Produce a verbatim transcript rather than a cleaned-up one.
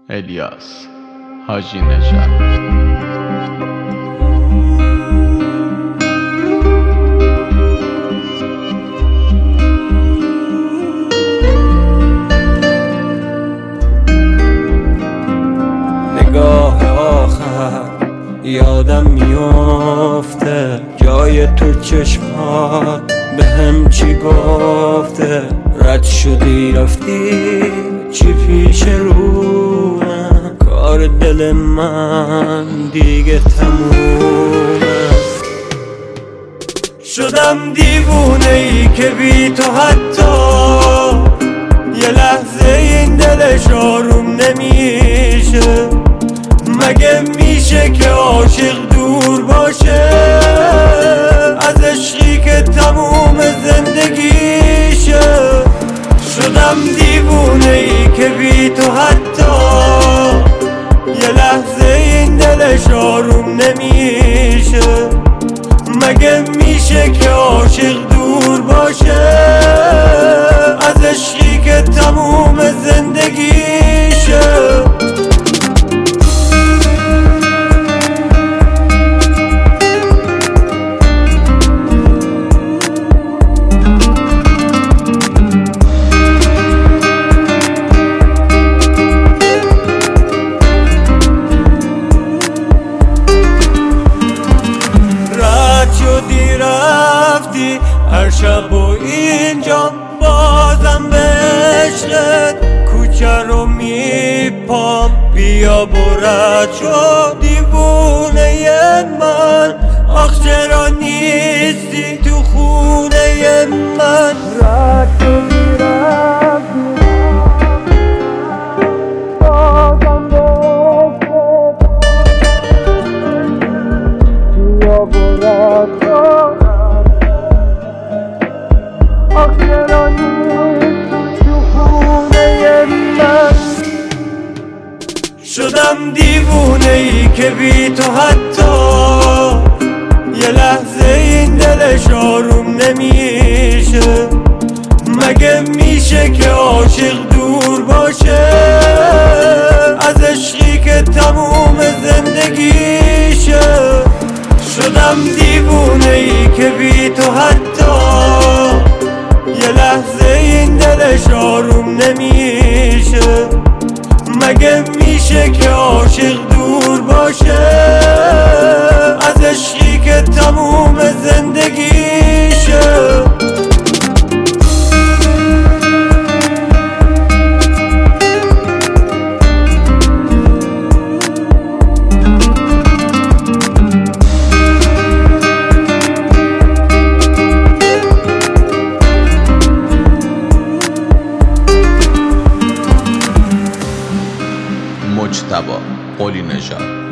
الیاس حاجی نژاد. نگاه آخر یادم میافته، جای تو چشمات به هم چی گفته. رد شدی رفتی چی پیش رومه، کار دل من دیگه تمومه. شدم دیوونه ای که بی تو حتی یه لحظه این دلش آروم نمیشه. مگه میشه که عاشق دور باشه از عشقی که تموم زندگیشه؟ شدم دیوونه ای که بی تو حتی یه لحظه این دلش آروم نمیشه. مگه میشه که عاشق دور باشه از عشقی که تموم زندگیشه؟ هر شب و اینجا بازم به عشقت کوچه رو میپام. بیا برد شو دیوونه من، آخ چرا نیستی تو خونه من؟ رد شدی رفتی بازم به عشقت، بیا برد شو شدم دیوونه ای که بی تو حتی یه لحظه این دلش آروم نمیشه. مگه میشه که عاشق دور باشه از عشقی که تموم زندگیشه؟ شدم دیوونه ای که بی تو حتی یه لحظه این دلش آروم نمیشه. مگه میشه که عاشق دور باشه از عشقی که تموم زندگیشه؟ مجتبی قلی نژاد.